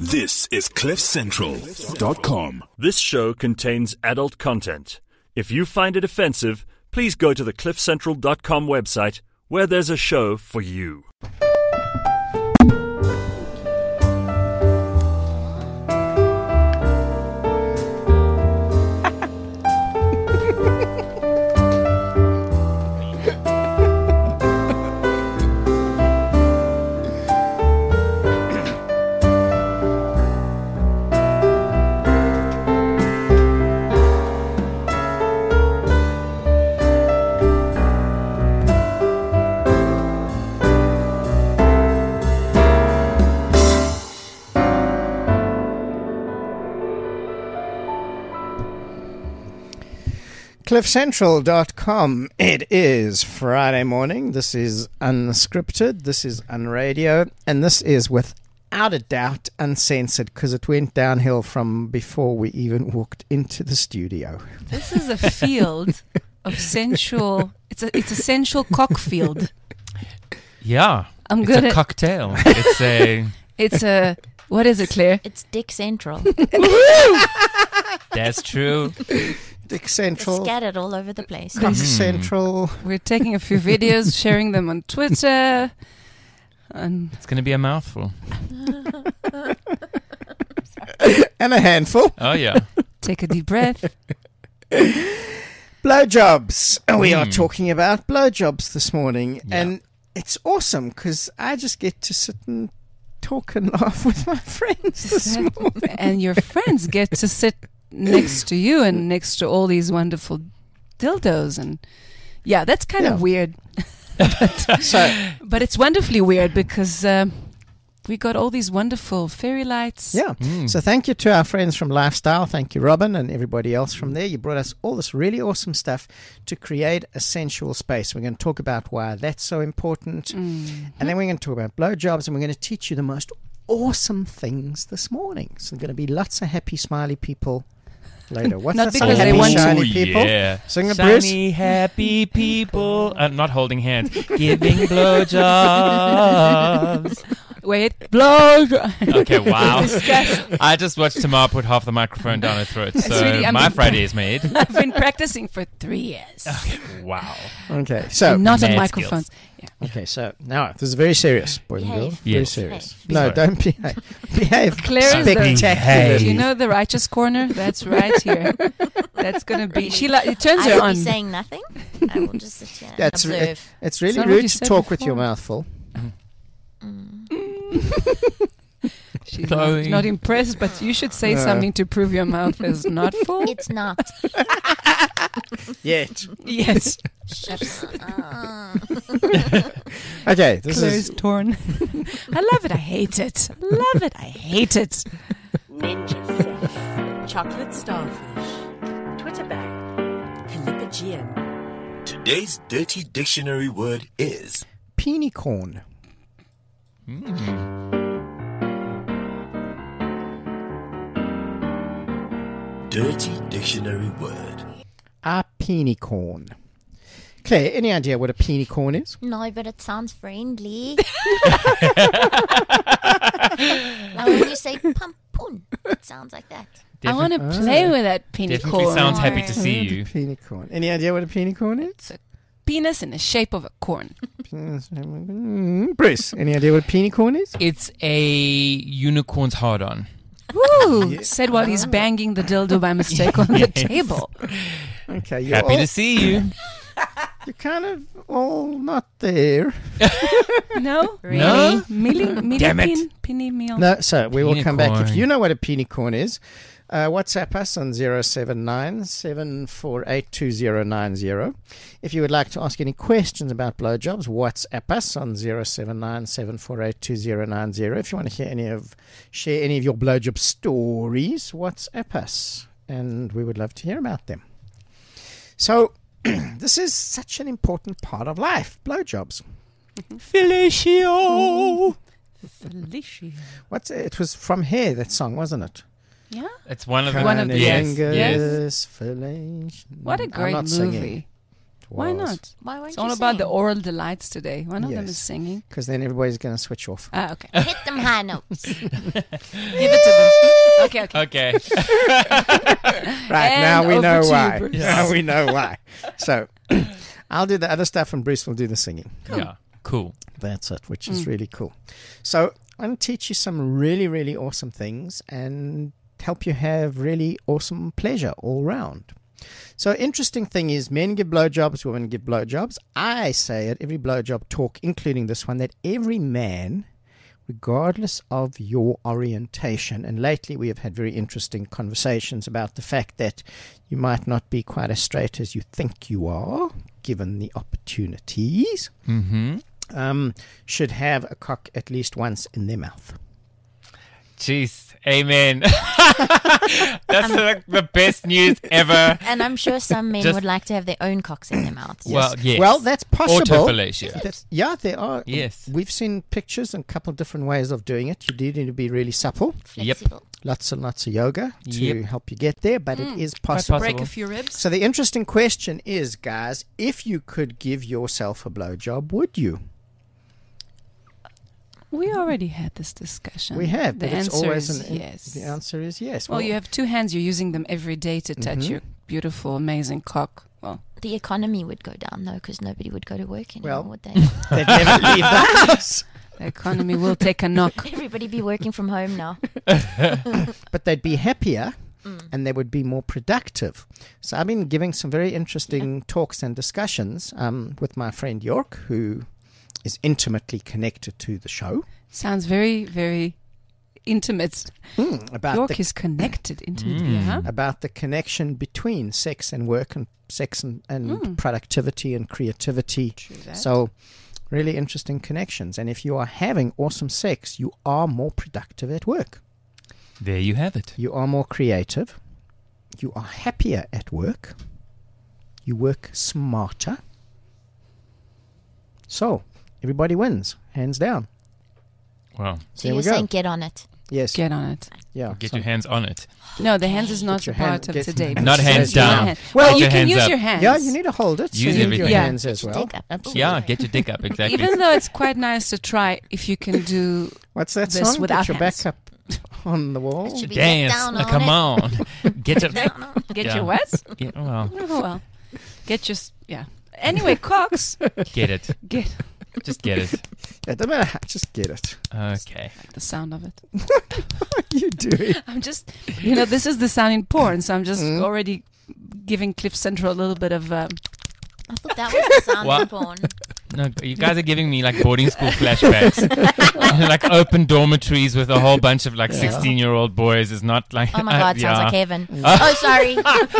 This is CliffCentral.com. This show contains adult content. If you find it offensive, please go to the CliffCentral.com website where there's a show for you. CliffCentral.com. It is Friday morning. This is unscripted. This is unradio. And this is without a doubt uncensored because it went downhill from before we even walked into the studio. This is a field of sensual. It's a sensual cockfield. Yeah. I'm it's good a at cocktail. It's a what is it, Claire? It's Dick Central. That's true. Dick Central. It's scattered all over the place. Cock Central. We're taking a few videos, sharing them on Twitter. And It's going to be a mouthful. And a handful. Oh, yeah. take a deep breath. Blowjobs. We are talking about blowjobs this morning. Yeah. And it's awesome because I just get to sit and talk and laugh with my friends this morning. And your friends get to sit next to you and next to all these wonderful dildos. And yeah, that's kind of weird. But it's wonderfully weird because we got all these wonderful fairy lights. Yeah. So thank you to our friends from Lifestyle. Thank you, Robin, and everybody else from there. You brought us all this really awesome stuff to create a sensual space. We're going to talk about why that's so important. And then we're going to talk about blowjobs, and we're going to teach you the most awesome things this morning. So there's going to be lots of happy, smiley people later. What's Not that song? because they Happy, want to. shiny people. Yeah. Sing it, Bruce. Shiny, happy people. Not holding hands. Giving blowjobs. Wait, blow. Okay, wow. Disgusting. I just watched Tamar put half the microphone down her throat, so really- I my mean- Friday is made. I've been practicing for 3 years. Wow. Okay, so Not on mad microphones. okay, so now this is very serious, boys and Behave. girls. Very Yes. serious. Behave. No, Sorry. don't behave. Behave. Claire is the- Spectacularly. Do you know the righteous corner? That's right here. That's going to be... Sheila, it turns I her will on. be saying nothing. I will just sit here and That's observe. it's really Is that what you rude to said talk with your before? mouth full. She's Chloe. not impressed, but you should say something to prove your mouth is not full. It's not. Yet. Yes. Shut up. Okay, this Claire's is torn. I love it. I hate it. I love it. I hate it. Ninja fish, chocolate starfish, Twitter bag, calipagean. Today's dirty dictionary word is peony corn. dirty dictionary word. A peony corn. Claire, any idea what a peony corn is? No, but it sounds friendly. Now when you say pumpoon, it sounds like that. I want to play with that penny Definitely corn. sounds happy to see you. Peony corn. Any idea what a peony corn is? It's a penis in the shape of a corn. Bruce, any idea what a peony corn is? It's a unicorn's hard-on. Woo! Said while he's banging the dildo by mistake on the table. Okay, you're, Happy to see you. you're kind of all not there. No? No? Millie Damn it. penny meal. No, so we will Peony come back. If corn. you know what a peony corn is, WhatsApp us on 079-748-2090. If you would like to ask any questions about blowjobs, WhatsApp us on 079-748-2090. If you want to share any of your blowjob stories, WhatsApp us, and we would love to hear about them. So, this is such an important part of life, blowjobs. Felicio. Felicia. It was from Hair, that song, wasn't it? Yeah? It's one of One of the the- yes, yes. Fellation. What a I'm great not movie. singing. Why not? Why won't It's you all about the sing? oral delights today. One of them Yes. is singing. Because then everybody's going to switch off. Ah, okay. Hit them high notes. Give it to them. Okay, okay. Okay. Right, And now we over know to you, why. Bruce. Now we know why. So I'll do the other stuff and Bruce will do the singing. Yeah. Cool. That's it, which is really cool. So I'm going to teach you some really, really awesome things and help you have really awesome pleasure all round. So interesting thing is men give blowjobs, women give blowjobs. I say at every blowjob talk, including this one, that every man, regardless of your orientation, and lately we have had very interesting conversations about the fact that you might not be quite as straight as you think you are, given the opportunities, should have a cock at least once in their mouth. Jeez. Amen. That's like the best news ever. And I'm sure some men Just- would like to have their own cocks in their mouths. Well, yes. Well, that's possible. Autofellatio. Yeah, there are. Yes. We've seen pictures and a couple of different ways of doing it. You do need to be really supple. Yep. Flexible. Lots and lots of yoga to Yep. help you get there, but it is Quite possible. Break possible. a few ribs. So the interesting question is, guys, if you could give yourself a blowjob, would you? We already had this discussion. We have, The but it's answer always is an yes. The answer is yes. Well, you have two hands. You're using them every day to touch your beautiful, amazing cock. Well, The economy would go down, though, because nobody would go to work anymore, Well- would they? they'd never leave the house, the economy will take a knock. Everybody be working from home now. but they'd be happier. And they would be more productive. So I've been giving some very interesting talks and discussions with my friend York, who is intimately connected to the show. Sounds very, very intimate. About York the is connected intimately, huh? about the connection between sex and work and sex and productivity and creativity. True that. So really interesting connections. And if you are having awesome sex, you are more productive at work. There you have it. You are more creative. You are happier at work. You work smarter. So everybody wins, hands down. Wow. So There you're we go. saying get on it. Yes. Get on it. Yeah. Get so- your hands on it. No, the hands is not your a part hand- of get- today. Not because hands it's not down. hand. Well, Well, Put you your can hands use up. your hands. Yeah, you need to hold it. So Use you need your everything. hands as well. Dig up. Absolutely. Yeah, get your dick up. Exactly. Even though it's quite nice to try if you can do What's that this song? without Get your hands. back up on the wall. It should be Dance. get down on Come it. on. Get it. Down on it. get Yeah. your what? Yeah, well, Oh, well. Get your yeah. Anyway, cocks. get it. Get Just get it. It doesn't matter. Just get it. Okay. the sound of it. What are you doing? I'm just, this is the sound in porn, so I'm just already giving Cliff Central a little bit of. I thought that was the sound What? of porn. No, you guys are giving me like boarding school flashbacks. Like open dormitories with a whole bunch of like 16-year-old boys is not like. Oh my God, sounds yeah. like heaven. Oh, sorry.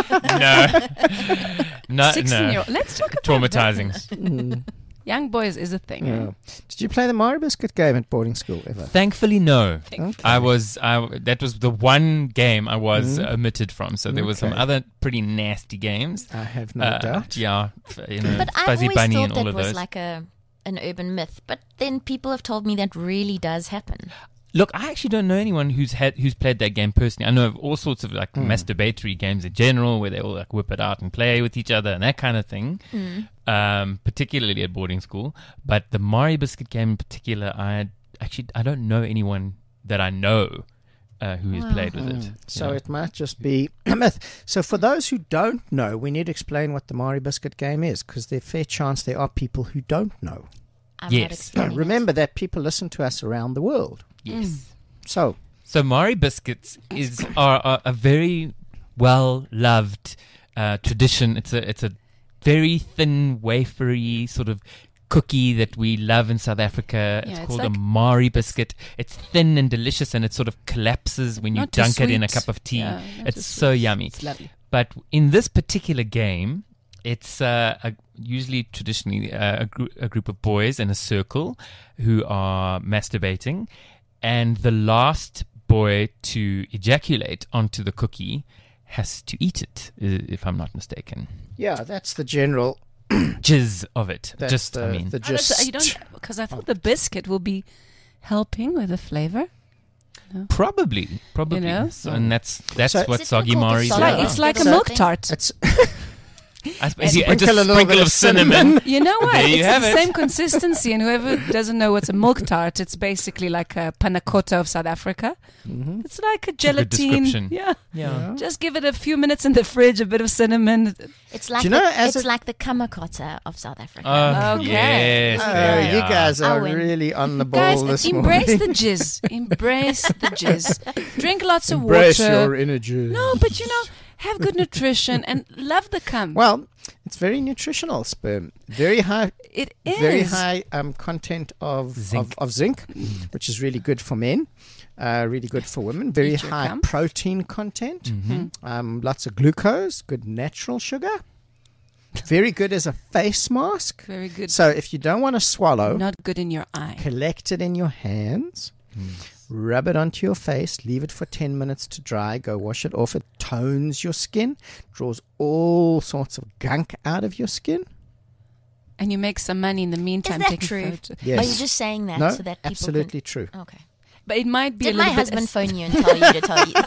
No. 16-year-old. Let's talk about Traumatizing. young boys is a thing. Yeah. Did you play the Mario Biscuit game at boarding school ever? Thankfully, no. Okay. That was the one game I was omitted from. So there was some Okay. other pretty nasty games. I have no doubt. Yeah, But I've Fuzzy always Bunny thought and all that of was those. like an urban myth. But then people have told me that really does happen. Look, I actually don't know anyone who's played that game personally. I know of all sorts of like masturbatory games in general, where they all like whip it out and play with each other and that kind of thing. Particularly at boarding school, but the Mario Biscuit game in particular, I don't know anyone that I know who has played with it. So Yeah. it might just be a myth. So for those who don't know, we need to explain what the Mario Biscuit game is, because there's a fair chance there are people who don't know. I'm Yes. not explaining Remember that people listen to us around the world. Yes. So So Marie biscuits are a very well loved tradition. It's a very thin, wafery sort of cookie that we love in South Africa. Yeah, it's it's called like- a Marie biscuit. It's thin and delicious, and it sort of collapses when you Not too dunk it in a sweet. cup of tea. Yeah, not It's too so sweet. yummy. It's lovely. But in this particular game, it's usually traditionally a group of boys in a circle who are masturbating, and the last boy to ejaculate onto the cookie has to eat it, if I'm not mistaken. yeah, that's the general. Jizz of it. That's Just, the, I mean, the Oh, that's- gist. you don't, because I thought the biscuit will be helping with the flavor. probably. You know? So, and that's So- what Is it soggy called the Mari's soggy are. Mari's? It's like a So- milk tart. It's I suppose you Sprinkle just a little sprinkle bit of of cinnamon. You know what? There you It's have the it. same consistency, and whoever doesn't know what's a milk tart, it's basically like a panna cotta of South Africa. It's like a good gelatine. description. Yeah. Yeah. Just give it a few minutes in the fridge, a bit of cinnamon. It's like Do you know, as it's a- like the kamakotta of South Africa. Okay. Yes. Oh, there we you are. guys are I win. really on the ball Guys, this embrace morning. the jizz. Embrace the jizz. Drink lots of Embrace water. your energy. No, but have good nutrition and love the cum. Well, it's very nutritional sperm. Very high, It is. very high content of Zinc. of zinc, which is really good for men. Really good for women. Very Eat your high cum. protein content. Lots of glucose. Good natural sugar. Very good as a face mask. Very good. So if you don't want to swallow, Not good in your eye. collect it in your hands. Rub it onto your face, leave it for 10 minutes to dry, go wash it off. It tones your skin, draws all sorts of gunk out of your skin. And you make some money in the meantime. that taking true? photos. Yes. Are you just saying that No, so that people absolutely true. can... Okay. But it might be Did a my little husband bit. phone you and tell you to tell you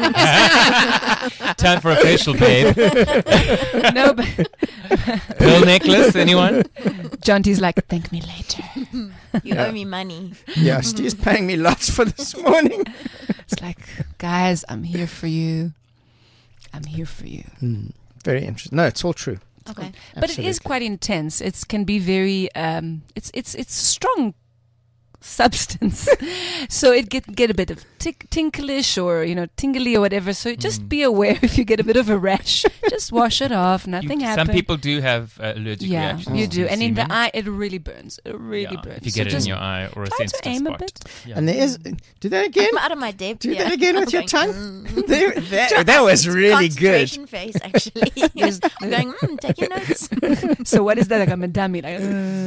things? Time for a facial, babe. No, but Pearl necklace, anyone? John T's like, thank me later. You owe me money. Yeah, Steve's paying me lots for this morning. It's like, guys, I'm here for you. I'm here for you. Very interesting. No, it's all true. Okay. But it is Absolutely. quite intense. It can be very. It's strong substance, so it get a bit of tinklish or tingly or whatever. So just be aware if you get a bit of a rash, just wash it off. Nothing happens. Some people do have allergic yeah, reactions. you to do, and in the semen. eye, it really burns. It really Yeah, burns. if you So get it in just your eye or a try to sensitive aim spot. a bit. Yeah. And there is. Do that again. I'm out of my depth. Do yeah. that again with I'm your going, tongue. That was really good. Concentration face, actually. I'm going, take your notes. So what is that? Like I'm a dummy. Like,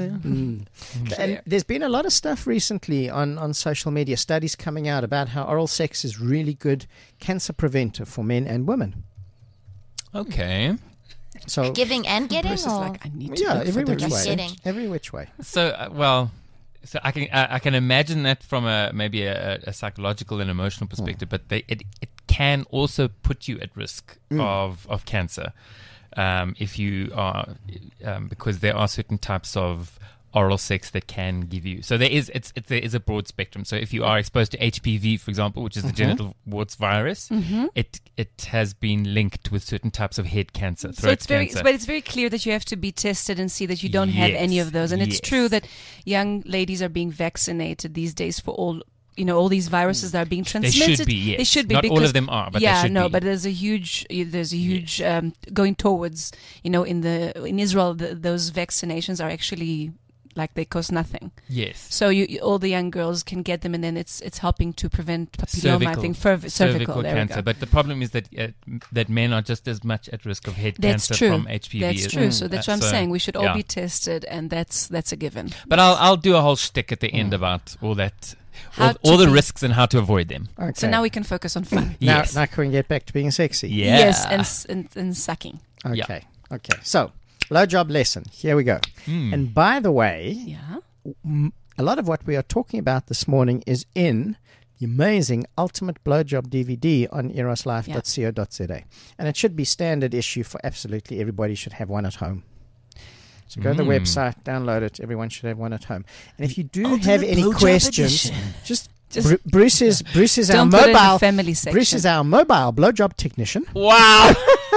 And there's been a lot of stuff recently on social media, studies coming out about how oral sex is really good cancer preventer for men and women. Okay. So Giving and getting? Bruce is Or? like, I need to yeah, look every for the which way. receipt. Getting. Every which way. So, so I can imagine that from maybe a psychological and emotional perspective, but it can also put you at risk of cancer if you are because there are certain types of oral sex that can give you. So there is a broad spectrum. So if you are exposed to HPV, for example, which is the genital warts virus, it has been linked with certain types of head cancer, So throat it's very, cancer. but it's very clear that you have to be tested and see that you don't have any Yes, of those. And it's yes. true that young ladies are being vaccinated these days for all these viruses that are being They transmitted. should be, yes. They should be. Not all because- of them are, but yeah, they should no, be. but there's a huge going towards. In Israel, those vaccinations are actually like they cost nothing. Yes. So all the young girls can get them, and then it's helping to prevent papilloma. I think cervical there we cancer. go. But the problem is that men are just as much at risk of head That's cancer true. from HPV. That's as- true. So that's what I'm so, saying. We should all yeah. be tested, and that's a given. But I'll do a whole shtick at the end about all that, How all to the be- risks and how to avoid them. Okay. So now we can focus on fun. now, Yes. now can we get back to being sexy? Yeah. Yes, and sucking. Okay. Okay. So, blowjob lesson. Here we go. Mm. And by the way, Yeah. a lot of what we are talking about this morning is in the amazing Ultimate Blowjob DVD on eroslife.co.za. And it should be standard issue for absolutely everybody should have one at home. So go to the website, download it. Everyone should have one at home. And if you do have any questions, just Bruce is our Don't put it in the mobile family section. Bruce is our mobile blowjob technician. Wow.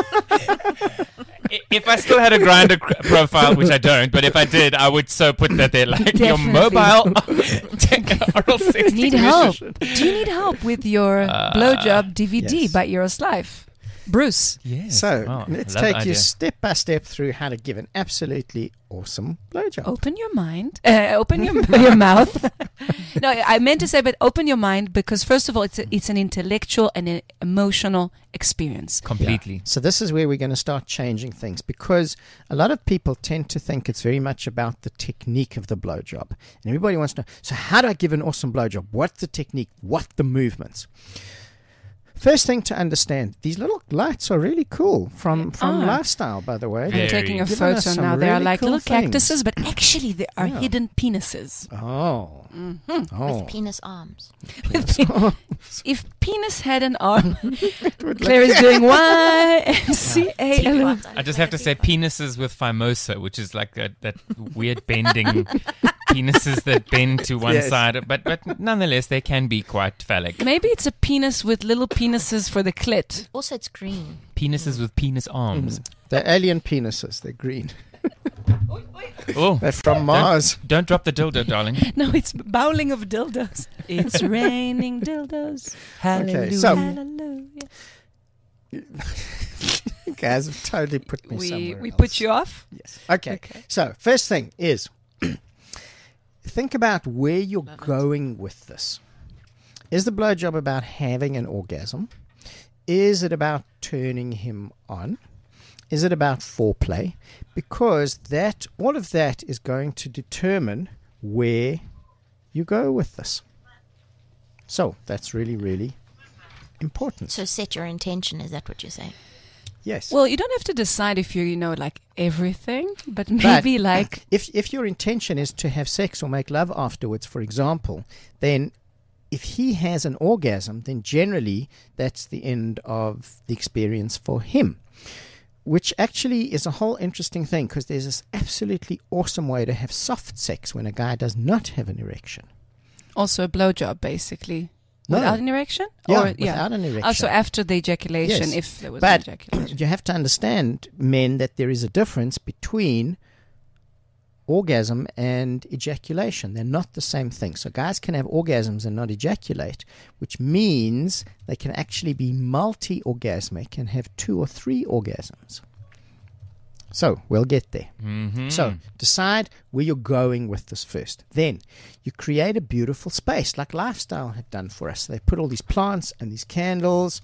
If I still had a Grindr profile, which I don't, but if I did, I would so put that there, like your Definitely. mobile oral sex Need technician. help? Do you need help with your blowjob DVD yes. by Eros Life? Bruce. Yes. So Oh, let's I love the take you idea. step by step through how to give an absolutely awesome blowjob. Open your mind. Open your mouth. No, I meant to say, but open your mind because first of all, it's an intellectual and an emotional experience. Completely. So this is where we're going to start changing things because a lot of people tend to think it's very much about the technique of the blowjob. And everybody wants to know, so how do I give an awesome blowjob? What's the technique? What the movements? First thing to understand, these little lights are really cool from Lifestyle, by the way. I'm Very. taking a Giving us photo some now. They are really like cool little things. cactuses, but actually they are hidden penises. Oh. With penis arms. If penis had an arm, Claire is doing YMCA. I just have to say penises with phimosa, which is like that weird bending penises that bend to one Yes. side. But nonetheless, they can be quite phallic. Maybe it's a penis with little penises for the clit. Also, it's green. Penises with penis arms. They're alien penises. They're green. Oh, They're from Mars. don't drop the dildo, darling. No, it's bowling of dildos. It's raining dildos. Okay, so Hallelujah. you guys have totally put me somewhere We else. put you off. Yes. Okay. So first thing is think about where you're going with this. Is the blowjob about having an orgasm? Is it about turning him on? Is it about foreplay? Because all of that is going to determine where you go with this. So that's really, really important. So set your intention. Is that what you're saying? Yes. Well, you don't have to decide if you know, like everything, but maybe like if your intention is to have sex or make love afterwards, for example, then if he has an orgasm, then generally that's the end of the experience for him. Which actually is a whole interesting thing, because there's this absolutely awesome way to have soft sex when a guy does not have an erection. also a blowjob, basically. No. Without an erection? Yeah, Or, without an erection. Also after the ejaculation, Yes. if there was But an ejaculation. you have to understand, men, that there is a difference between orgasm and ejaculation. They're not the same thing. So guys can have orgasms and not ejaculate, which means they can actually be multi-orgasmic and have 2 or 3 orgasms. So we'll get there. So decide where you're going with this first. Then you create a beautiful space like Lifestyle have done for us. They put all these plants and these candles,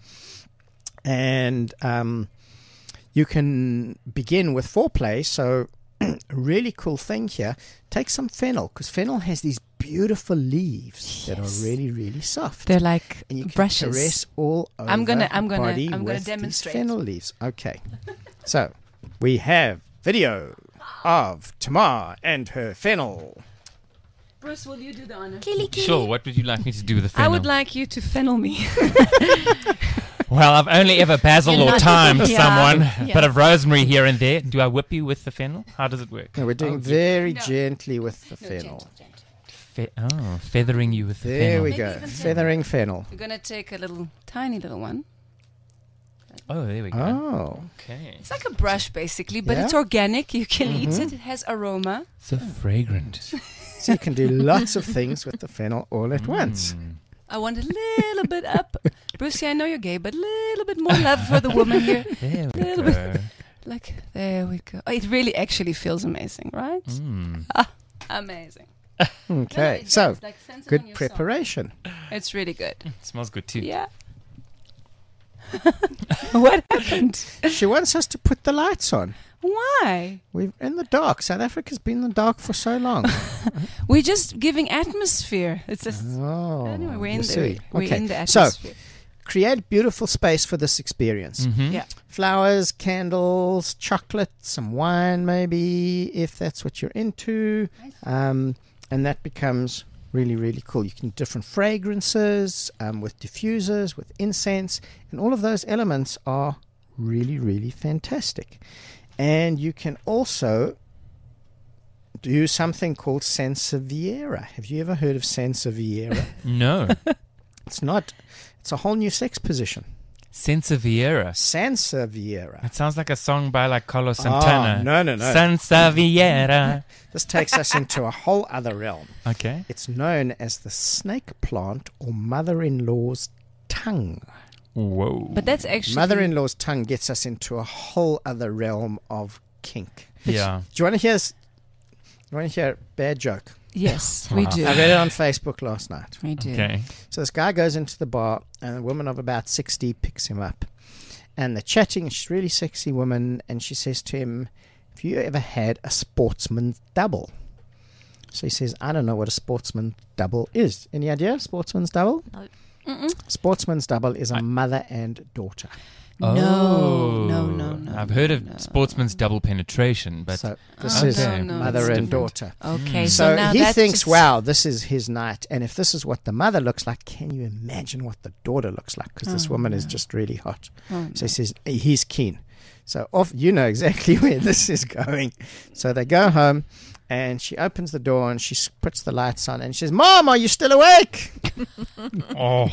and you can begin with foreplay. So a really cool thing here, take some fennel, because fennel has these beautiful leaves that are really, really soft. They're like And you can brushes. caress all over I'm gonna body I'm gonna with these demonstrate. fennel leaves. Okay. So we have video of Tamar and her fennel. Bruce, will you do the honor? Sure, what would you like me to do with the I fennel? would like you to fennel me. Well, I've only ever basil You're or not- thyme Yeah. someone, Yeah. bit of rosemary here and there. Do I whip you with the fennel? How does it work? No, we're doing very gently with the fennel. Feathering you with the There fennel. we Maybe go. even Feathering fennel. We're going to take a little, tiny little one. Oh, there we go. Oh. Okay. It's like a brush, basically, but Yeah. it's organic. You can eat it. It has aroma. So fragrant. So you can do lots of things with the fennel all at once. I want a little bit up. Brucey, I know you're gay, but a little bit more love for the woman here. There we Little go. Like, there we go. Oh, it really actually feels amazing, right? Amazing. Okay. It So does, like, sense it on good your preparation. soul. It's really good. Smells good too. Yeah. What happened? She wants us to put the lights on. Why? We're in the dark. South Africa's been in the dark for so long. We're just giving atmosphere. It's just Oh. anyway. We're you in see. we're Okay. in the So atmosphere. create beautiful space for this experience. Yeah. Flowers, candles, chocolate, some wine, maybe, if that's what you're into. And that becomes really, really cool. You can do different fragrances with diffusers, with incense, and all of those elements are really, really fantastic. And you can also do something called Sansevieria. Have you ever heard of Sansevieria? No. It's a whole new sex position. Sanseviera. Sansevieria. It sounds like a song by like Carlos Santana. no. Sanseviera. This takes us into a whole other realm. Okay. It's known as the snake plant or mother-in-law's tongue. Whoa. But that's actually Mother-in-law's tongue gets us into a whole other realm of kink. Yeah. Do you want to hear a bad joke? Yes, we Wow. do. I read it on Facebook last night. We do. Okay. So this guy goes into the bar, and a woman of about 60 picks him up. And they're chatting, and she's a really sexy woman, and she says to him, have you ever had a sportsman's double? So he says, I don't know what a sportsman's double is. Any idea? Sportsman's double? No. Sportsman's double is a mother and daughter. No. I've heard of sportsman's double penetration, but So this is Okay. mother it's and different. daughter. Okay, So now he that's thinks, just- wow, this is his night. And if this is what the mother looks like, can you imagine what the daughter looks like? Because this woman is just really hot. So he says he's keen. So off, you know exactly where this is going. So they go home, and she opens the door and she puts the lights on and she says, "Mom, are you still awake?" oh,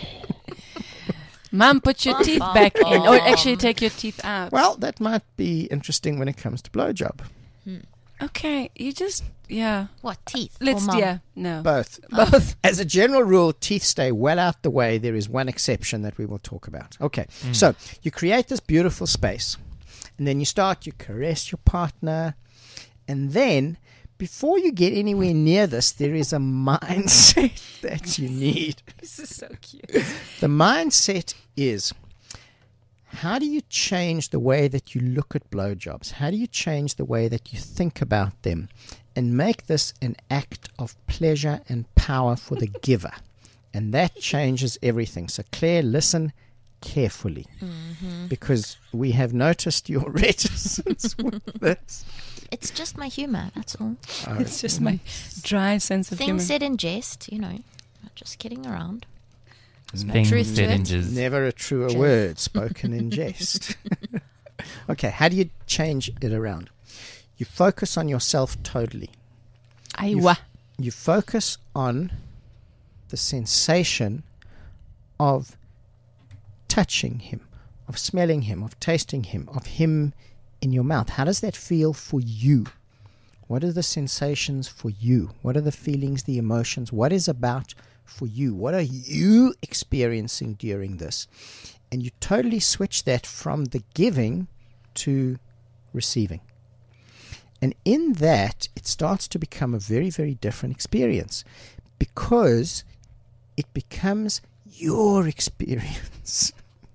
Mom, put your teeth back in, or actually take your teeth out. Well, that might be interesting when it comes to blowjob. Okay, you just What, teeth? let's or mum? no Both. both. As a general rule, teeth stay well out the way. There is one exception that we will talk about. Okay, so you create this beautiful space, and then you caress your partner, and then before you get anywhere near this, there is a mindset that you need. This is so cute. The mindset is, how do you change the way that you look at blowjobs? How do you change the way that you think about them and make this an act of pleasure and power for the giver? And that changes everything. So Claire, listen carefully, because we have noticed your reticence with this. It's just my humor, that's all. It's just my dry sense of humor. Things said in jest, not just kidding around. things truth to said in it. jizz. Never a truer Jest. word spoken in jest. Okay, how do you change it around? You focus on yourself totally. Aiwa. You focus on the sensation of touching him, of smelling him, of tasting him, of him in your mouth. How does that feel for you? What are the sensations for you? What are the feelings, the emotions? What is about for you? What are you experiencing during this? And you totally switch that from the giving to receiving. And in that, it starts to become a very, very different experience, because it becomes your experience.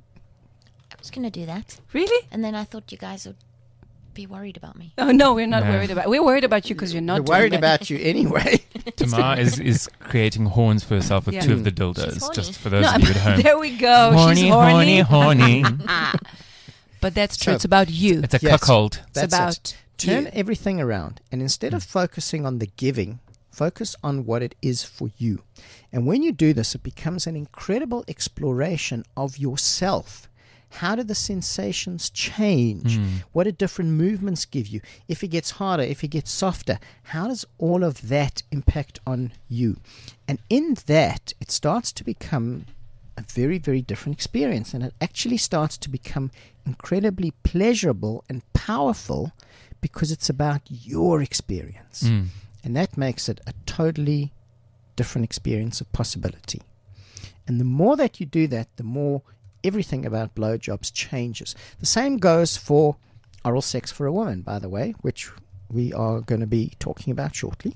I was going to do that. Really? And then I thought you guys would be worried about me. Oh no, we're not No. worried about. We're worried about you because you're not. We're worried doing that. about you anyway. Tamar is creating horns for herself with Yeah. two of the She's dildos, horny. just for those No, of you at home. there we go. Horny, She's horny. horny, horny. But that's true. So- It's about you. It's a Yes. cuckold. It's That's about it. Turn you. everything around, and instead of focusing on the giving, focus on what it is for you. And when you do this, it becomes an incredible exploration of yourself. How do the sensations change? What do different movements give you? If he gets harder, if he gets softer, how does all of that impact on you? And in that, it starts to become a very, very different experience. And it actually starts to become incredibly pleasurable and powerful, because it's about your experience. And that makes it a totally different experience of possibility. And the more that you do that, the more everything about blowjobs changes. The same goes for oral sex for a woman, by the way, which we are going to be talking about shortly.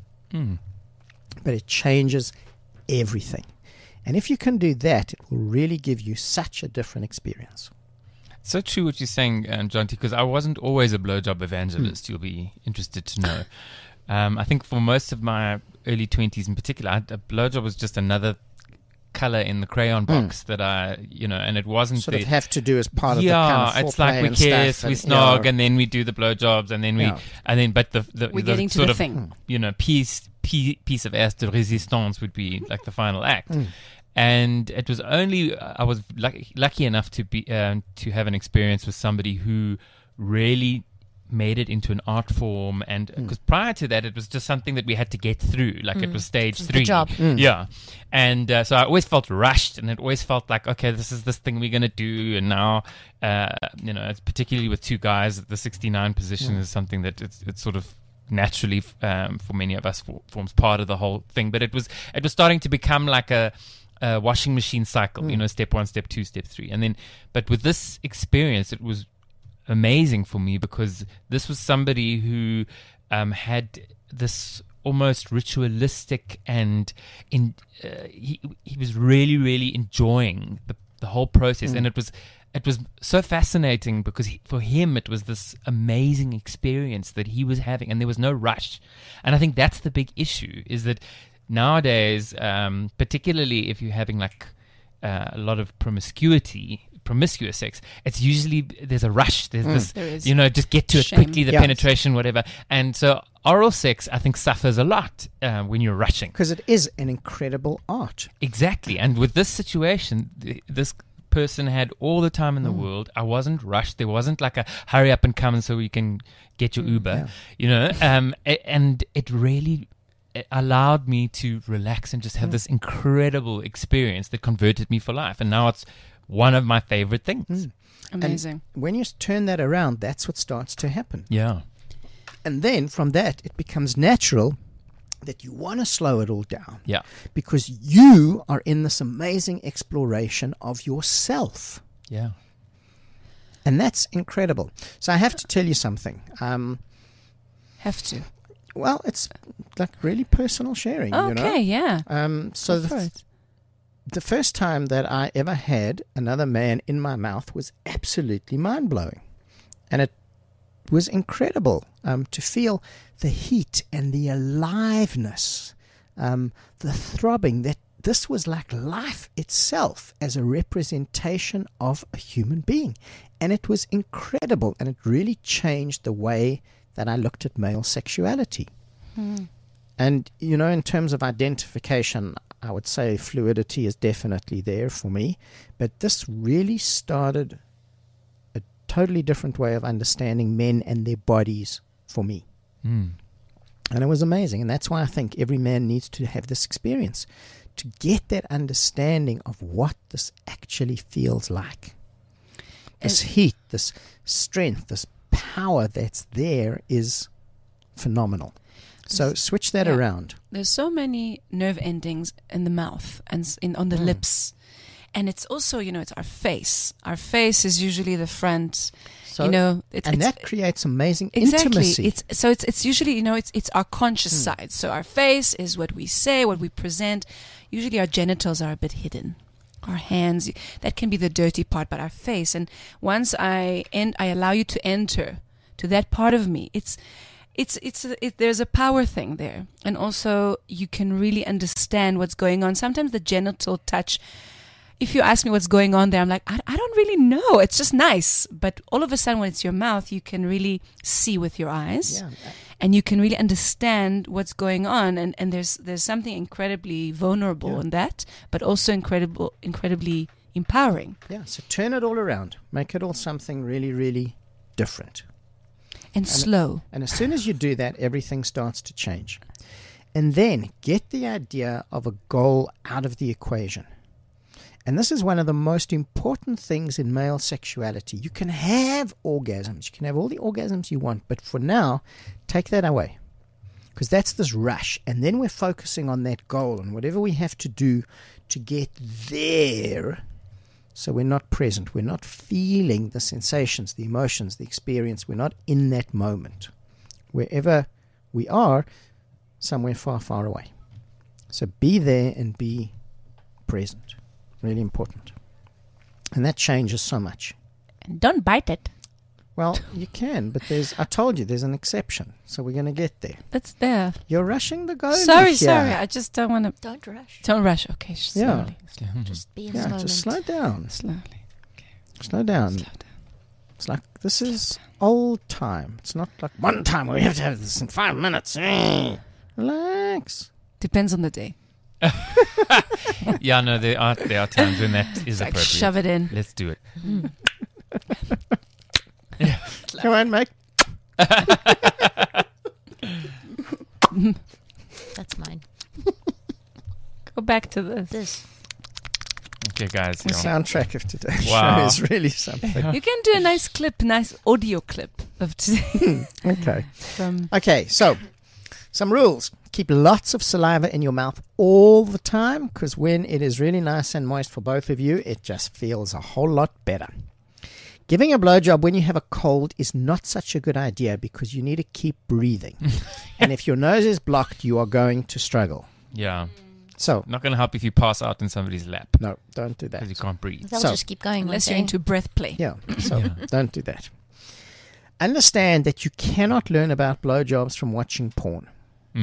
But it changes everything. And if you can do that, it will really give you such a different experience. So true what you're saying, Jonty, because I wasn't always a blowjob evangelist. You'll be interested to know. I think for most of my early 20s in particular, a blowjob was just another color in the crayon box that I, and it wasn't Sort of have to do as part of the yeah, kind of it's like foreplay we and kiss, stuff we and- snog, yeah. and then we do the blowjobs, and then but the We're getting to sort the of thing. piece of ass de résistance would be like the final act. And it was only I was lucky enough to be to have an experience with somebody who really made it into an art form, and because prior to that it was just something that we had to get through, like it was stage This is the 3 job. yeah. And so I always felt rushed, and it always felt like, okay, this is this thing we're going to do, and now it's particularly with two guys, the 69 position is something that it's sort of naturally for many of us forms part of the whole thing. But it was starting to become like a washing machine cycle, step 1, step 2, step 3, and then but with this experience it was amazing for me, because this was somebody who had this almost ritualistic, and he was really, really enjoying the whole process, and it was so fascinating, because for him it was this amazing experience that he was having, and there was no rush. And I think that's the big issue, is that nowadays, particularly if you're having like a lot of promiscuous sex, it's usually there's a rush. There's this, There is. just get to it Shame. quickly, the Yeah. penetration, whatever. And so oral sex, I think, suffers a lot when you're rushing. Because it is an incredible art. Exactly. And with this situation, this person had all the time in the world. I wasn't rushed. There wasn't like a hurry up and come so you can get your Uber, and it really allowed me to relax and just have this incredible experience that converted me for life. And now it's one of my favorite things. Amazing. When you turn that around, that's what starts to happen. Yeah. And then from that, it becomes natural that you want to slow it all down. Yeah. Because you are in this amazing exploration of yourself. Yeah. And that's incredible. So I have to tell you something. Have to. Well, it's like really personal sharing, Okay, yeah. So Go for it. the first time that I ever had another man in my mouth was absolutely mind-blowing. And it was incredible to feel the heat and the aliveness, the throbbing, that this was like life itself as a representation of a human being. And it was incredible, and it really changed the way that I looked at male sexuality. And, in terms of identification, I would say fluidity is definitely there for me. But this really started a totally different way of understanding men and their bodies for me. And it was amazing. And that's why I think every man needs to have this experience, to get that understanding of what this actually feels like. This heat, this strength, this power that's there is phenomenal. So switch that around. There's so many nerve endings in the mouth and on the lips. And it's also, it's our face. Our face is usually the front. So, It's that creates amazing exactly. intimacy. It's usually, it's our conscious side. So our face is what we say, what we present. Usually our genitals are a bit hidden. Our hands, that can be the dirty part, but our face. And once I allow you to enter to that part of me, there's a power thing there. And also you can really understand what's going on. Sometimes the genital touch, if you ask me what's going on there, I'm like, I don't really know. It's just nice. But all of a sudden when it's your mouth, you can really see with your eyes. Yeah. And you can really understand what's going on. And there's something incredibly vulnerable in that, but also incredibly empowering. Yeah, so turn it all around. Make it all something really, really different. And slow. And as soon as you do that, everything starts to change. And then get the idea of a goal out of the equation. And this is one of the most important things in male sexuality. You can have orgasms. You can have all the orgasms you want. But for now, take that away. Because that's this rush. And then we're focusing on that goal and whatever we have to do to get there. So we're not present. We're not feeling the sensations, the emotions, the experience. We're not in that moment. Wherever we are, somewhere far, far away. So be there and be present. Really important. And that changes so much. And don't bite it. Well, you can, but I told you, there's an exception. So we're going to get there. That's there. You're rushing the go. Sorry. I just don't want to. Don't rush. Don't rush. Okay, slowly. Just be in the moment. Just slow down. Slowly. Slow down. It's like, this is old time. It's not like one time we have to have this in 5 minutes. Relax. Depends on the day. Yeah, no, there are times when that is Like appropriate. shove it in. Let's do it. Come on, mate. That's mine. Go back to this. This. Okay, guys. The yeah. soundtrack of today's Wow. show is really something. You can do a nice audio clip of today. Okay. From Okay, so some rules. Keep lots of saliva in your mouth all the time, because when it is really nice and moist for both of you, it just feels a whole lot better. Giving a blowjob when you have a cold is not such a good idea because you need to keep breathing. And if your nose is blocked, you are going to struggle. Yeah. So, Not going to help if you pass out in somebody's lap no, don't do that. because you can't breathe. They'll So- just keep going. unless won't you're they? into breath play. Yeah, so don't do that. Understand that you cannot learn about blowjobs from watching porn.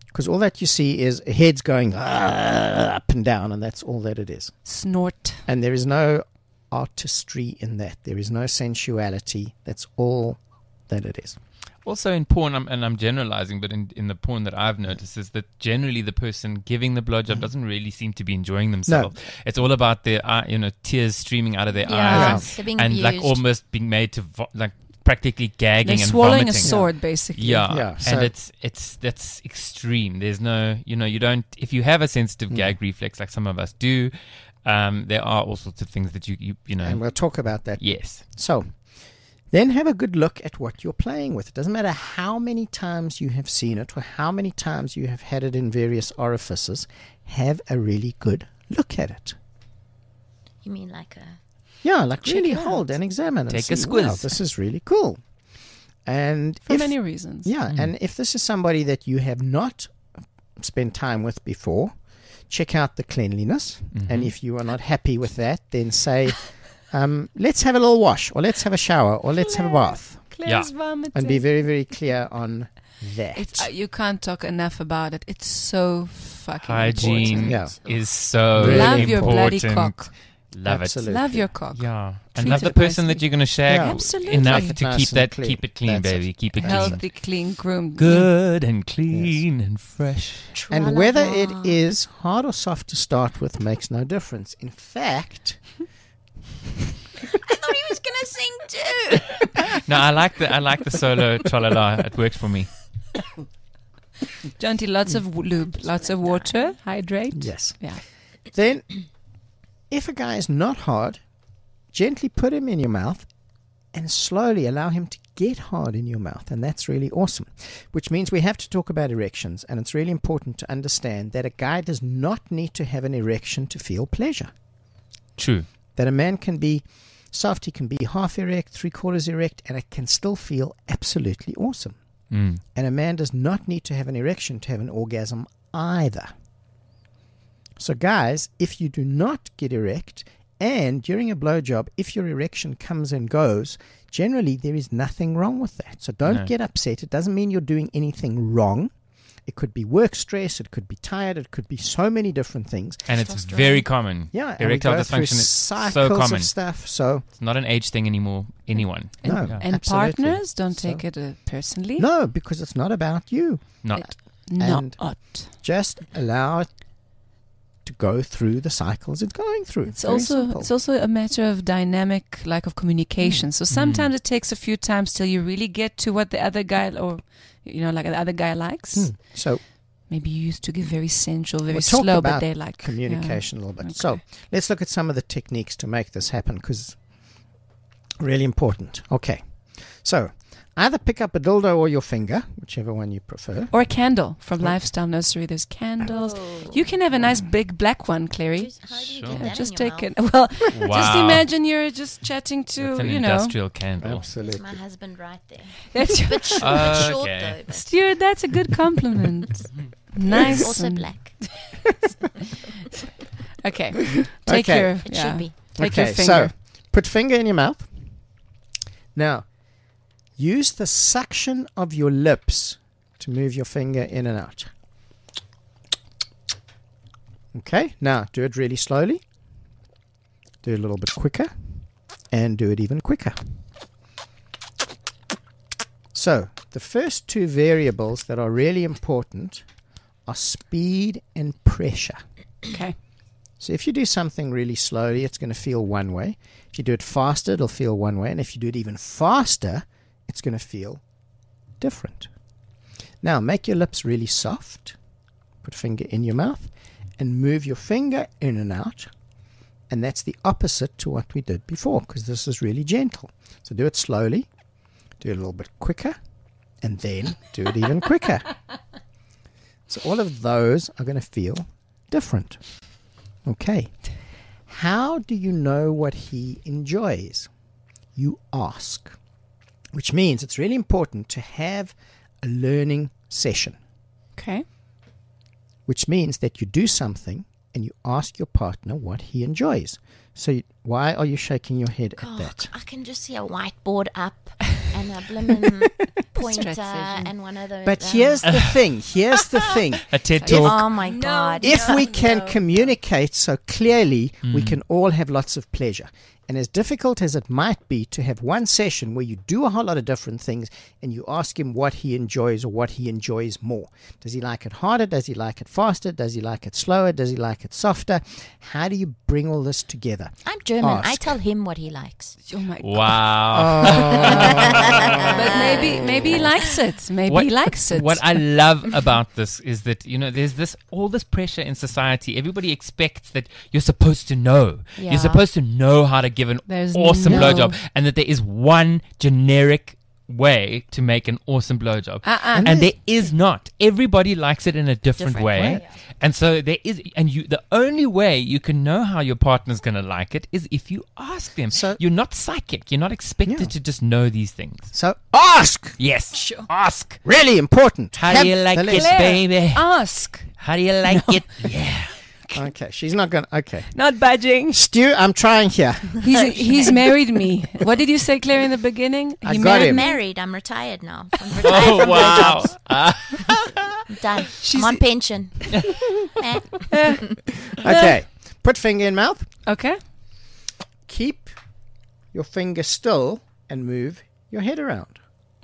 Because all that you see is heads going up and down, and that's all that it is. Snort. And there is no artistry in that. There is no sensuality. That's all that it is. Also in porn, I'm generalizing, but in the porn that I've noticed is that generally the person giving the blowjob doesn't really seem to be enjoying themselves. It's all about their tears streaming out of their eyes they're being and like abused. almost being made to like practically gagging They're and swallowing vomiting. a sword, basically. Yeah, so- And that's extreme. There's no, you don't, if you have a sensitive gag reflex like some of us do, there are all sorts of things that you know. And we'll talk about that. Yes. So, then have a good look at what you're playing with. It doesn't matter how many times you have seen it or how many times you have had it in various orifices. Have a really good look at it. You mean like a... Yeah, like Check really it out. hold and examine and Take see, a squiz. wow, this is really cool. And For if, many reasons. yeah, and if this is somebody that you have not spent time with before, check out the cleanliness. And if you are not happy with that, then say, let's have a little wash, or let's have a shower, or let's have a bath. Claire's vomiting. And be very, very clear on that. It's, you can't talk enough about it. It's so fucking Hygiene important. Yeah. is so Really Love important. your bloody cock. Love Absolutely. Love your cock. it. Yeah. And Treat love the it person nicely. that you're going to shag Yeah. Absolutely. enough Keep it to nice keep and that, clean. keep it clean, That's it. baby. Keep it clean. Healthy, clean, groomed. Good and clean and fresh. And whether it is hard or soft to start with makes no difference. In fact, I thought he was going to sing too. No, I like the solo tra-la-la. It works for me. Jonty, lots of lube, lots of water, hydrate. yes. Yeah. Then, if a guy is not hard, gently put him in your mouth and slowly allow him to get hard in your mouth. And that's really awesome. Which means we have to talk about erections. And it's really important to understand that a guy does not need to have an erection to feel pleasure. True. That a man can be soft, he can be half erect, 3/4 erect, and it can still feel absolutely awesome. Mm. And a man does not need to have an erection to have an orgasm either. So guys, if you do not get erect, and during a blowjob, if your erection comes and goes, generally there is nothing wrong with that. So don't No. get upset. It doesn't mean you're doing anything wrong. It could be work stress, it could be tired, it could be so many different things. And it's very common. Yeah, and we Erectile go through dysfunction is cycles so common. of stuff. So It's not an age thing anymore. Anyone. no, And absolutely. partners, don't So- take it personally. No, because it's not about you. Not. And- Not. Just allow it to go through the cycles it's going through. It's Very also simple. it's also a matter of dynamic, like of communication. So sometimes it takes a few times till you really get to what the other guy, or like the other guy likes. So Maybe you used to give very sensual, very we'll talk slow, about but they like communication a little bit. Okay. So let's look at some of the techniques to make this happen, because really important. Okay, so either pick up a dildo or your finger, whichever one you prefer. Or a candle from Lifestyle Nursery. There's candles. You can have a nice big black one, Clary. How do you Sure. get Yeah, that just in take your it. Well, just Wow. imagine you're just chatting to, That's an you know. industrial candle. mouth? Absolutely. My husband right there. That's your, Bit short Okay. though. But Stuart, that's a good compliment. Nice. it's also and- black. Okay. Take Okay. your, It yeah. should be. Take your Okay, finger. so put finger in your mouth. Now, use the suction of your lips to move your finger in and out. Okay, now do it really slowly. Do it a little bit quicker. And do it even quicker. So, the first two variables that are really important are speed and pressure. Okay. So if you do something really slowly, it's going to feel one way. If you do it faster, it'll feel one way. And if you do it even faster, it's going to feel different. Now, make your lips really soft. Put a finger in your mouth and move your finger in and out. And that's the opposite to what we did before, because this is really gentle. So do it slowly, do it a little bit quicker, and then do it even quicker. So all of those are going to feel different. Okay. How do you know what he enjoys? You ask. Which means it's really important to have a learning session. Okay. Which means that you do something and you ask your partner what he enjoys. So why are you shaking your head at that? I can just see a whiteboard up and a blimmin' pointer strategy. and one of those. But here's the thing. A TED talk. Oh my God! If we can communicate so clearly, we can all have lots of pleasure. And as difficult as it might be to have one session where you do a whole lot of different things and you ask him what he enjoys or what he enjoys more. Does he like it harder? Does he like it faster? Does he like it slower? Does he like it softer? How do you bring all this together? I'm German. I Ask. tell him what he likes. Oh my God. Wow. But maybe he likes it. Maybe he likes it. What I love about this is that, there's all this pressure in society. Everybody expects that you're supposed to know. Yeah. You're supposed to know how to give an There's awesome no- blowjob, and that there is one generic way to make an awesome blowjob. And there is not. Everybody likes it in a different way. And so there is, and the only way you can know how your partner's going to like it is if you ask them. So- you're not psychic. You're not expected to just know these things. So ask! Yes. Ask. Really important. How Have do you like the it, lesson. baby? Ask. How do you like it? Yeah. Okay, she's not going to... Okay. Not budging. Stu, I'm trying here. He's married me. What did you say, Claire, in the beginning? I He got married him. I'm me? married. I'm retired now. I'm retired Oh, from wow. blowjobs. I'm done. I'm on pension. Okay. Put finger in mouth. Okay. Keep your finger still and move your head around.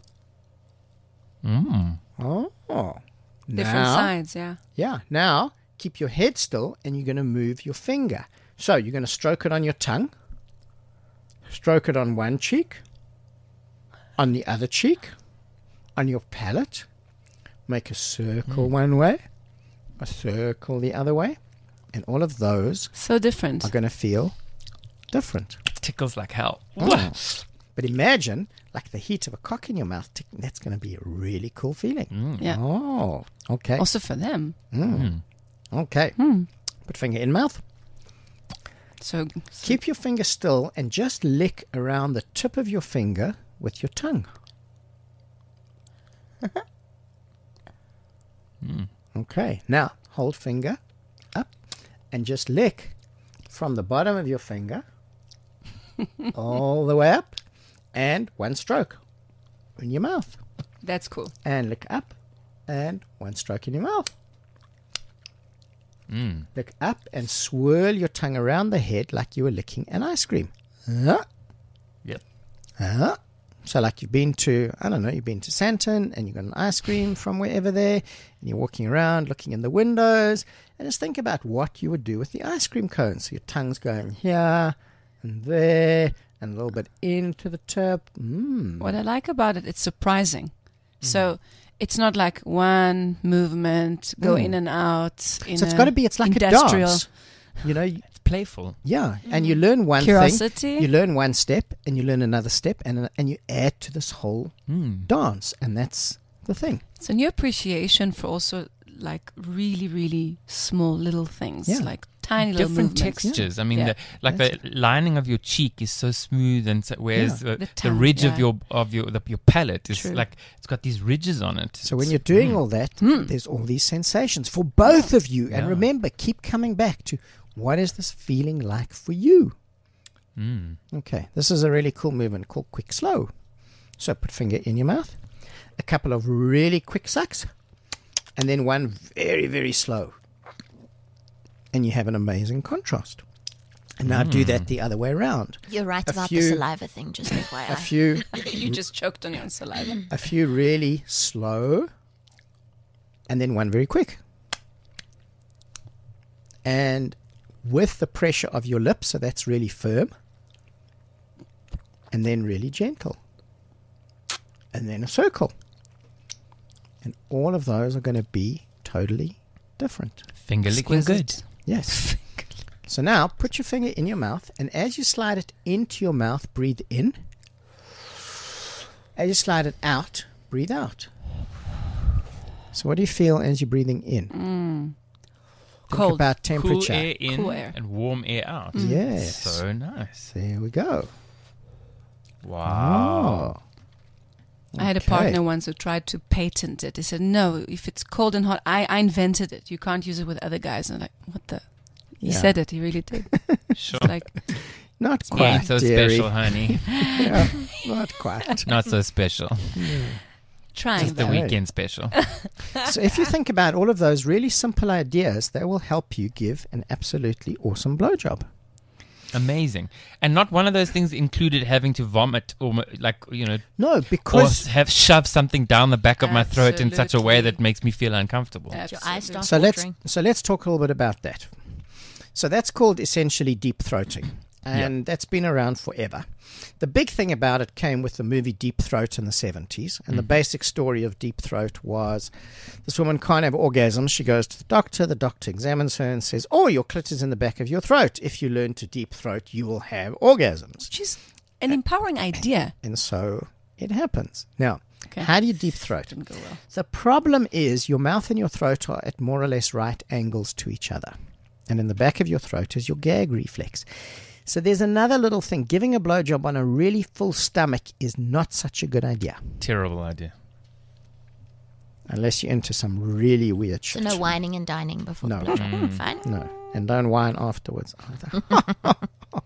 Oh. Different sides, yeah. Yeah. Now, keep your head still and you're going to move your finger. So you're going to stroke it on your tongue, stroke it on one cheek, on the other cheek, on your palate. Make a circle one way, a circle the other way, and all of those So different. are going to feel different. Tickles like hell. But imagine, like the heat of a cock in your mouth, that's going to be a really cool feeling. Yeah. Oh, okay. Also for them. Okay. Put finger in mouth. So Keep your finger still and just lick around the tip of your finger with your tongue. Okay. Now, hold finger up and just lick from the bottom of your finger all the way up and one stroke in your mouth. that's cool. And lick up and one stroke in your mouth. Lick up and swirl your tongue around the head like you were licking an ice cream. Yep. So like you've been to, I don't know, you've been to Santon and you got an ice cream from wherever there and you're walking around looking in the windows and just think about what you would do with the ice cream cone. So your tongue's going here and there and a little bit into the tip. What I like about it, it's surprising. So it's not like one movement, go in and out. So it's got to be, it's like industrial. a dance. You know, It's playful. yeah, and you learn one Curiosity. thing, you learn one step, and you learn another step, and you add to this whole dance, and that's the thing. It's a new appreciation for also like really, really small little things, Yeah. like tiny little Different movements. textures. I mean, Yeah. the lining of your cheek is so smooth, and whereas Yeah. the tongue, ridge yeah. of your palate is True. like it's got these ridges on it. So when you're doing all that, there's all these sensations for both of you, and Yeah. remember, keep coming back to what is this feeling like for you. Okay, this is a really cool movement called quick slow. So put finger in your mouth, a couple of really quick sucks, and then one very, very slow. And you have an amazing contrast. And now do that the other way around. You're right A about few- the saliva thing, just A FYI. few, You just choked on your own saliva. a few really slow, and then one very quick. And with the pressure of your lips, so that's really firm, and then really gentle, and then a circle. And all of those are going to be totally different. Finger licking good. Exquisite. Yes. So now put your finger in your mouth, and as you slide it into your mouth, breathe in. As you slide it out, breathe out. So what do you feel as you're breathing in? Think Cold. about Cool temperature. air in Cool air. and warm air out. Yes. So nice. There we go. Wow. Oh. I had a Okay. partner once who tried to patent it. He said, no, if it's cold and hot, I invented it. You can't use it with other guys. And I'm like, what the? He Yeah. said it. He really did. Sure. It's like, Not You quite, ain't so dearie. special, honey. Yeah, not quite. Not so special. Trying Just the that. weekend special. So if you think about all of those really simple ideas, they will help you give an absolutely awesome blowjob. Amazing. And not one of those things included having to vomit or No, or because have shove something down the back of my throat in such a way Absolutely. that makes me feel uncomfortable. Your eyes start so watering. let's talk a little bit about that. So that's called essentially deep throating, and that's been around forever. The big thing about it came with the movie Deep Throat in the 70s, and the basic story of Deep Throat was this woman can't have orgasms. She goes to the doctor examines her and says, "Oh, your clit is in the back of your throat. If you learn to deep throat, you will have orgasms." Which is an empowering idea. And so it happens. Now, Okay. how do you deep throat? Didn't go well. The problem is your mouth and your throat are at more or less right angles to each other. And in the back of your throat is your gag reflex. So there's another little thing. Giving a blowjob on a really full stomach is not such a good idea. Terrible idea. Unless you're into some really weird So shit. no whining and dining before No. the blowjob. Fine. No. And don't whine afterwards either.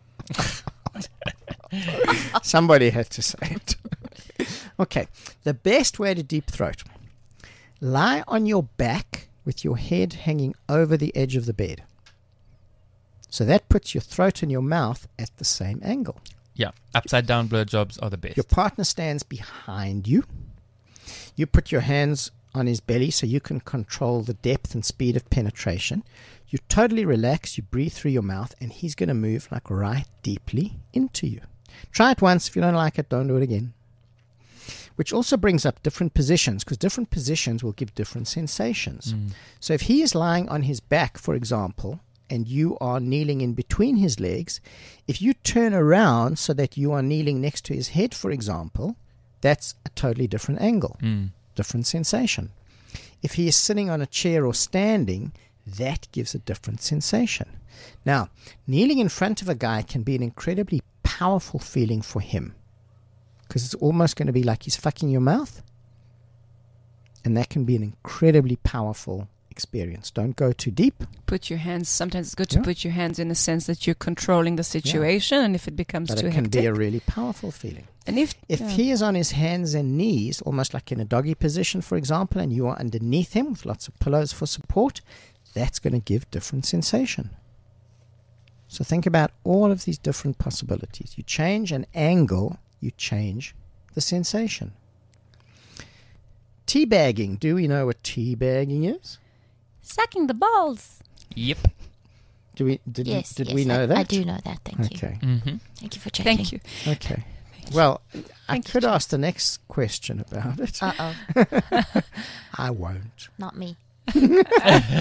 Somebody had to say it. Okay. The best way to deep throat. Lie on your back with your head hanging over the edge of the bed. So that puts your throat and your mouth at the same angle. Yeah. Upside down blowjobs are the best. Your partner stands behind you. You put your hands on his belly so you can control the depth and speed of penetration. You totally relax, you breathe through your mouth, and he's going to move like right deeply into you. Try it once. If you don't like it, don't do it again. Which also brings up different positions, because different positions will give different sensations. So if he is lying on his back, for example, and you are kneeling in between his legs, if you turn around so that you are kneeling next to his head, for example, that's a totally different angle, different sensation. If he is sitting on a chair or standing, that gives a different sensation. Now, kneeling in front of a guy can be an incredibly powerful feeling for him, because it's almost going to be like he's fucking your mouth, and that can be an incredibly powerful experience. Don't go too deep. Put your hands. Sometimes it's good to put your hands in the sense that you're controlling the situation, and if it becomes But too it can hectic, be a really powerful feeling. and if He is on his hands and knees, almost like in a doggy position, for example, and you are underneath him with lots of pillows for support, that's going to give different sensation. So think about all of these different possibilities. You change an angle, you change the sensation. Teabagging. Do we know what teabagging is? Sucking the balls. Yep. Did we know that? I do know that. Thank you. Okay. Mm-hmm. Thank you for checking. thank you. Okay. Well, I Thank you, could ask the next question about it. Uh-oh. I won't. Not me. But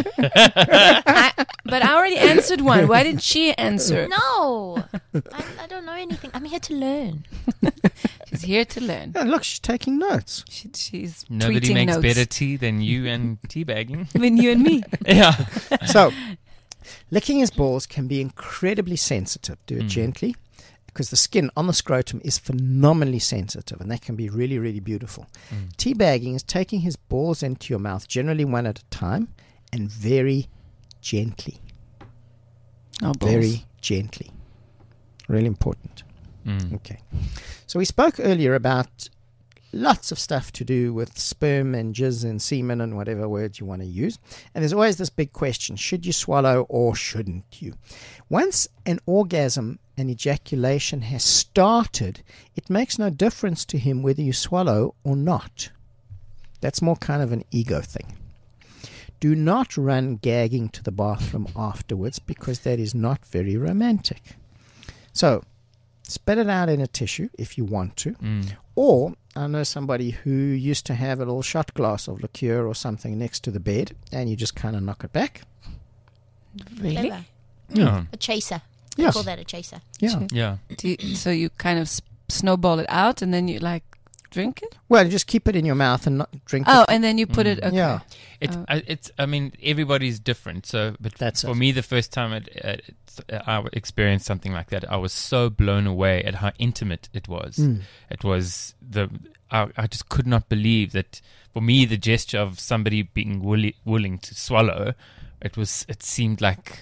I already answered one. Why didn't she answer? No. I don't know anything. I'm here to learn. She's here to learn. Oh, look, she's taking notes. She's Nobody tweeting makes notes. better tea than you and teabagging. than you and me. Yeah. So, licking his balls can be incredibly sensitive. Do it gently, because the skin on the scrotum is phenomenally sensitive, and that can be really, really beautiful. Teabagging is taking his balls into your mouth, generally one at a time, and very gently. Oh, balls. Very gently. Really important. Okay. So we spoke earlier about lots of stuff to do with sperm and jizz and semen and whatever words you want to use. And there's always this big question, should you swallow or shouldn't you? Once an orgasm and ejaculation has started, it makes no difference to him whether you swallow or not. That's more kind of an ego thing. Do not run gagging to the bathroom afterwards, because that is not very romantic. So, spit it out in a tissue if you want to. Or, I know somebody who used to have a little shot glass of liqueur or something next to the bed, and you just kind of knock it back. Really? Clever. Yeah. A chaser. Yes. I call that a chaser. Yeah. Yeah. So you kind of snowball it out, and then you like drink it. Well, you just keep it in your mouth and not drink Oh, it. and then you put it. Okay. Yeah. It's. I mean, everybody's different. So, but That's for it. me, the first time I experienced something like that, I was so blown away at how intimate it was. It was I just could not believe that. For me, the gesture of somebody being willing to swallow, it seemed like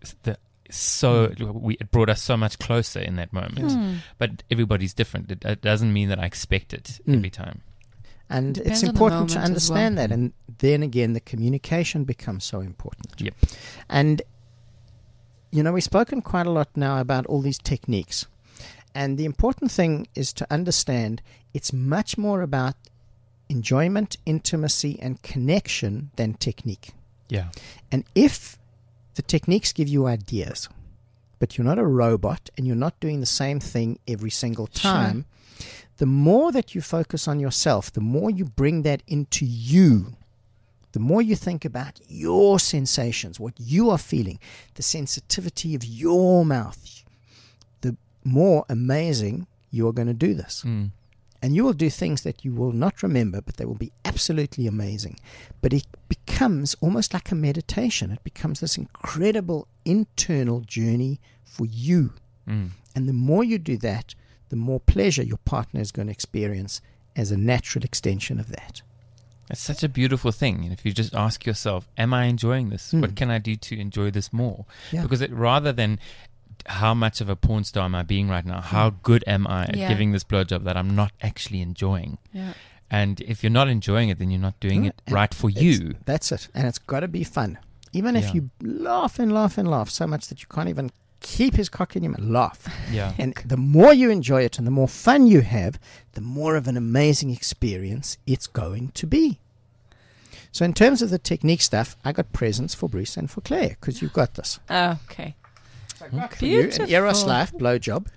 it brought us so much closer in that moment. But everybody's different. It doesn't mean that I expect it every time. And Depends it's on the important to moment as well. understand that. And then again, the communication becomes so important. Yep. And, we've spoken quite a lot now about all these techniques. And the important thing is to understand it's much more about enjoyment, intimacy, and connection than technique. Yeah. And if the techniques give you ideas, but you're not a robot and you're not doing the same thing every single time, the more that you focus on yourself, the more you bring that into you, the more you think about your sensations, what you are feeling, the sensitivity of your mouth, the more amazing you are going to do this. And you will do things that you will not remember, but they will be absolutely amazing. But it becomes almost like a meditation. It becomes this incredible internal journey for you. And the more you do that, the more pleasure your partner is going to experience as a natural extension of that. It's such a beautiful thing. And if you just ask yourself, am I enjoying this? What can I do to enjoy this more? Yeah. Because rather than how much of a porn star am I being right now, how good am I at giving this blowjob that I'm not actually enjoying? Yeah. And if you're not enjoying it, then you're not doing it right for you. That's it. And it's got to be fun. Even if you laugh and laugh and laugh so much that you can't even keep his cock in your mouth, laugh. Yeah. And the more you enjoy it and the more fun you have, the more of an amazing experience it's going to be. So in terms of the technique stuff, I got presents for Bruce and for Claire because you've got this. Oh, okay. For you, an Beautiful. Eros Life blowjob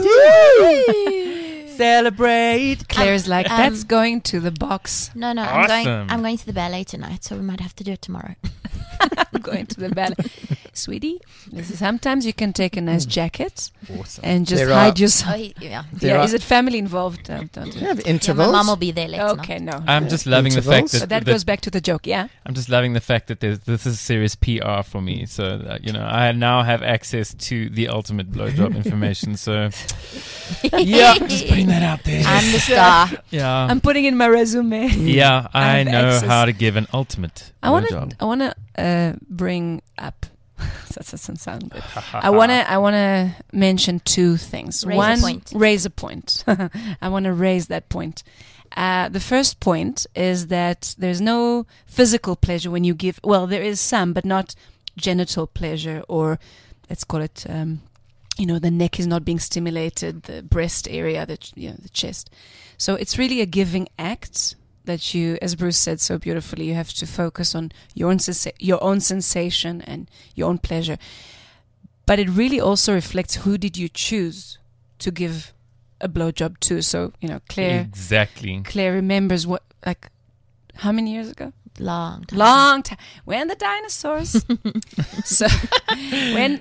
DVD. Celebrate. Claire's like, that's going to the box. No, Awesome. I'm going to the ballet tonight, so we might have to do it tomorrow. I'm going to the ballet. Sweetie, sometimes you can take a nice jacket Awesome. and just There hide are- yourself. Yeah. There are- Is it family involved? Don't You have My intervals. mom will be there later. Okay, no. I'm just loving the Intervals. fact that, So that that- goes back to the joke, yeah? I'm just loving the fact that this is serious PR for me. So that, I now have access to the ultimate blowjob information. So yeah, just putting that out there. I'm the star. Yeah, I'm putting in my resume. yeah, I I have know access. how to give an ultimate I want blowjob. to bring up. That doesn't sound good. I want to mention two things. Raise a One, point. raise a point. I want to raise that point. The first point is that there's no physical pleasure when you give. Well, there is some, but not genital pleasure, or let's call it. The neck is not being stimulated, the breast area, the chest. So it's really a giving act that you, as Bruce said so beautifully, you have to focus on your own sensation and your own pleasure. But it really also reflects who did you choose to give a blowjob to. So, Claire Exactly. remembers how many years ago? Long time. Long time. When the dinosaurs. So, when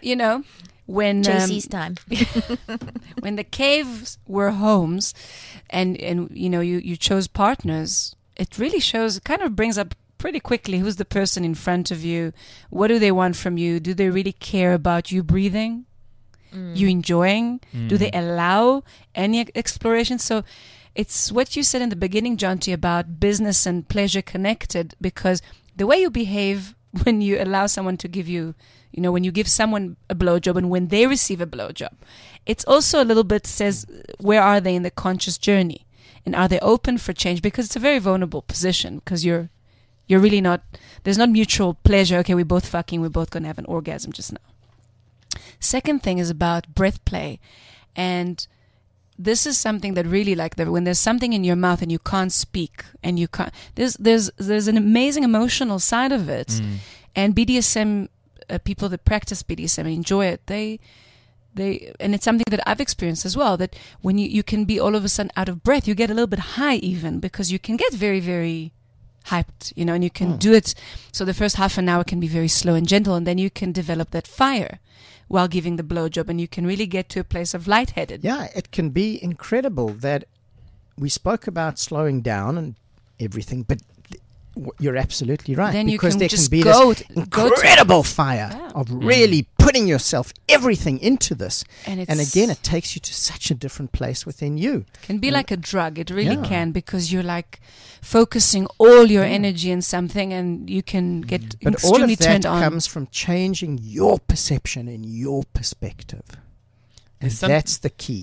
JC's time. when the caves were homes and you chose partners, it really shows, it kind of brings up pretty quickly who's the person in front of you, what do they want from you, do they really care about you breathing, you enjoying, do they allow any exploration? So it's what you said in the beginning, Jonty, about business and pleasure connected, because the way you behave when you allow someone to give you, when you give someone a blowjob and when they receive a blowjob, it's also a little bit says, where are they in the conscious journey? And are they open for change? Because it's a very vulnerable position, because you're really not, there's not mutual pleasure. Okay, we're both fucking, we're both going to have an orgasm just now. Second thing is about breath play. And this is something that really, when there's something in your mouth and you can't speak and you can't, there's an amazing emotional side of it. And BDSM, people that practice BDSM and enjoy it, they and it's something that I've experienced as well, that when you can be all of a sudden out of breath, you get a little bit high even, because you can get very, very hyped, and you can do it. So the first half an hour can be very slow and gentle, and then you can develop that fire while giving the blowjob, and you can really get to a place of lightheaded. Yeah, it can be incredible that we spoke about slowing down and everything, but you're absolutely right. Then you because can there just can be go this to- incredible fire Yeah. of really putting yourself, everything into this. And And again, it takes you to such a different place within you. can be like a drug. It really Yeah. can, because you're focusing all your energy in something, and you can get But all extremely of that turned on. comes from changing your perception and your perspective. And There's some- that's the key.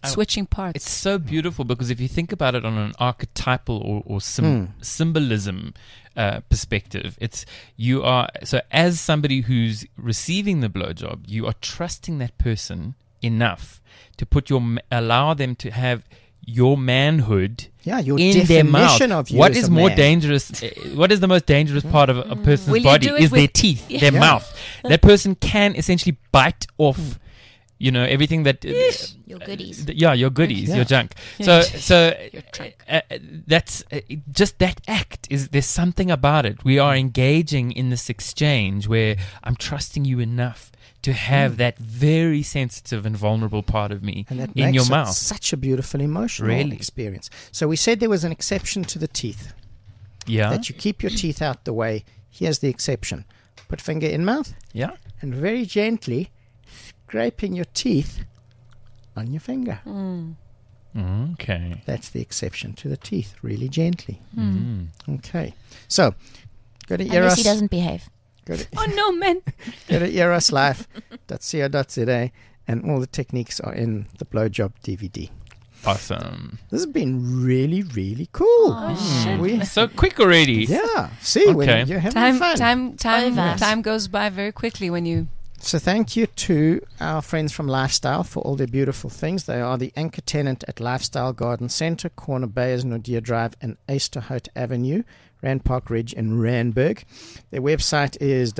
switching parts. It's so beautiful because if you think about it on an archetypal or symbolism perspective, it's you are so as somebody who's receiving the blowjob, you are trusting that person enough to allow them to have your manhood your in their mouth. definition of you What as is a more man. dangerous? What is the most dangerous part of a person's Will you body? do it Is their with- teeth, their mouth. That person can essentially bite off, everything that. Your goodies. Your goodies, Yeah. your junk. Yeah. So that's just that act. There's something about it. We are engaging in this exchange where I'm trusting you enough to have that very sensitive and vulnerable part of me And that in makes your it mouth. such a beautiful emotional Really. experience. So we said there was an exception to the teeth, Yeah, that you keep your teeth out the way. Here's the exception. Put finger in mouth yeah. and very gently scraping your teeth on your finger. Okay. That's the exception to the teeth, really gently. Okay. So go to Unless he Eros. doesn't behave. Go to, Oh no, man! go to eroslife.co.za and all the techniques are in the blowjob DVD. Awesome. This has been really, really cool. Oh, shit. We- So quick already. yeah. See, when Okay. you're having fun. Over. Time goes by very quickly when you. So thank you to our friends from Lifestyle for all their beautiful things. They are the anchor tenant at Lifestyle Garden Centre, Corner Bayers, Nordia Drive and Easterhout Avenue, Rand Park Ridge in Randburg. Their website is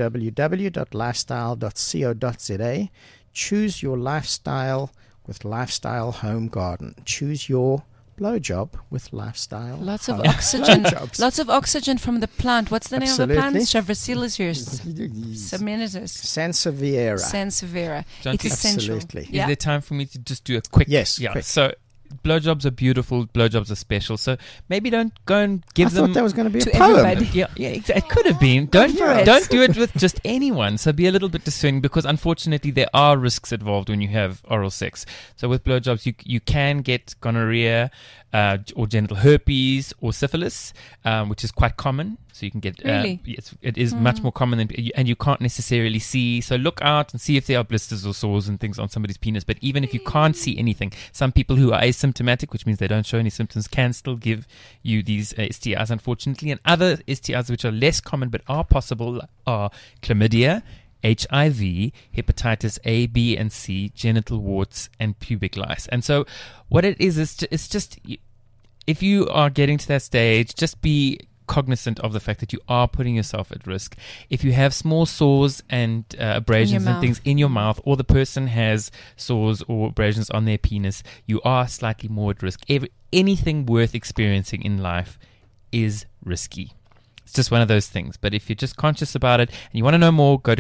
www.lifestyle.co.za. Choose your lifestyle with Lifestyle Home Garden. Choose your blowjob with Lifestyle Lots of Home oxygen. Blowjobs. Lots of oxygen from the plant. What's the name of the plant? Absolutely. Chavracillus seminitus. Sansevieria. Sansevieria. Don't It's you- essential. Absolutely. Is Yeah. there time for me to just do a quick? Yes, Yeah. quick. So blowjobs are beautiful. Blowjobs are special. So maybe don't go and give I them. thought that was going to be a To poem. everybody. Yeah, it could have been. Don't for it. don't do it with just anyone. So be a little bit discerning because unfortunately there are risks involved when you have oral sex. So with blowjobs, you can get gonorrhea or genital herpes or syphilis, which is quite common. So you can get Really? yes, it is much more common and you can't necessarily see. So look out and see if there are blisters or sores and things on somebody's penis. But even if you can't see anything, some people who are asymptomatic, which means they don't show any symptoms, can still give you these STIs, unfortunately. And other STIs which are less common but are possible are chlamydia, HIV, hepatitis A, B, and C, genital warts, and pubic lice. And so what it is it's just if you are getting to that stage, just be cognizant of the fact that you are putting yourself at risk. If you have small sores and abrasions and mouth. things in your mouth, or the person has sores or abrasions on their penis, you are slightly more at risk. Anything worth experiencing in life is risky. It's just one of those things. But if you're just conscious about it and you want to know more, go to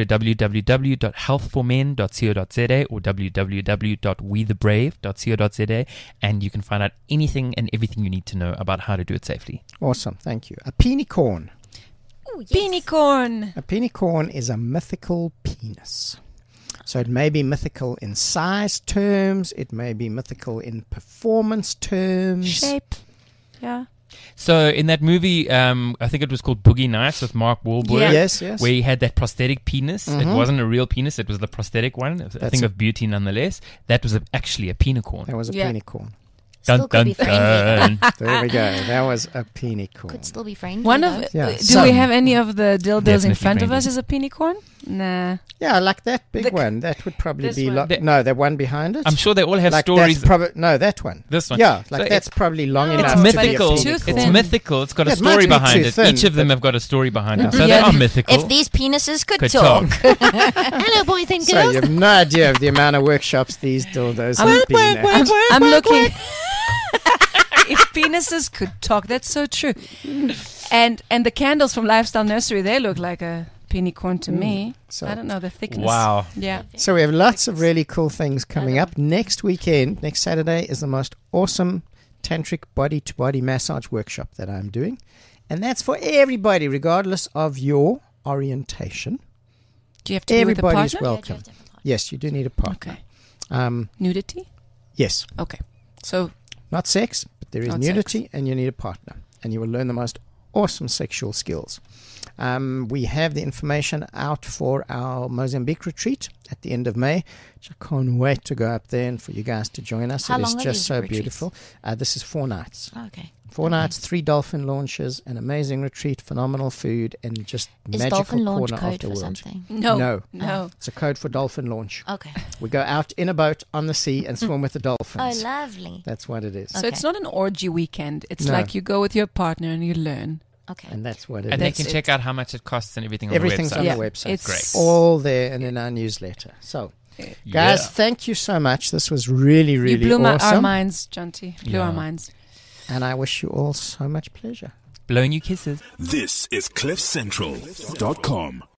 www.healthformen.co.za or www.wethebrave.co.za and you can find out anything and everything you need to know about how to do it safely. Awesome. Thank you. A penicorn. Ooh, yes. Beanie corn. A penicorn is a mythical penis. So it may be mythical in size terms. It may be mythical in performance terms. Shape. Yeah. So in that movie, I think it was called Boogie Nights with Mark Wahlberg, Yeah. Yes, yes. where he had that prosthetic penis. It wasn't a real penis; it was the prosthetic one. It was a thing it. of beauty, nonetheless. That was actually a penicorn. That was a Yeah. penicorn. Still could be friendly. There we go. That was a penicorn. Could still be friendly. One though. of. Yeah, Do some. we have any of the dildos in Definitely front of friendly. us as a penny corn? Nah. Yeah, like that big The- one. That would probably this be one. like no, the one behind it. I'm sure they all have like stories. no, that one. This one. Yeah, So like that's probably long Oh, enough. It's but to be a mythical. it's too penicorn. It's thin. mythical. It's got a Yeah, it might story be behind too it. thin, Each of them but- have got a story behind Yeah. it. So Yeah. they are mythical. If these penises could Could talk. talk. Hello, boys and So girls. you have no idea of the amount of workshops these dildos have been at. I'm looking. If penises could talk, that's so true. And the candles from Lifestyle Nursery, they look like a penny corn to me. So- I don't know the thickness. Wow. Yeah. So we have lots of really cool things coming up. Next weekend, next Saturday, is the most awesome tantric body-to-body massage workshop that I'm doing. And that's for everybody, regardless of your orientation. Do you have to be with a Everybody's partner? welcome. Yes, you do need a partner. Okay. Nudity? Yes, Okay. So not sex, but there is Not nudity and you need a partner. And you will learn the most awesome sexual skills. We have the information out for our Mozambique retreat at the end of May, which I can't wait to go up there and for you guys to join us. How It is long are just these so retreats? beautiful. This is 4 nights. Oh, okay. 4 nights, 3 dolphin launches, an amazing retreat, phenomenal food, and just Is magical dolphin launch corner of code the for world. something? No. It's a code for dolphin launch. Okay. We go out in a boat on the sea and swim with the Oh, dolphins. lovely. That's what it is. So it's not an orgy weekend. It's No. like you go with your partner and you learn. Okay. And that's what it And they is. can That's check out how much it costs and everything on Everything's the on website. the website. It's Great. All there and in our newsletter. So, guys, thank you so much. This was really, really you blew our awesome. minds, Jonty. Blew our Yeah. minds. And I wish you all so much pleasure. Blowing you kisses. This is CliffCentral.com.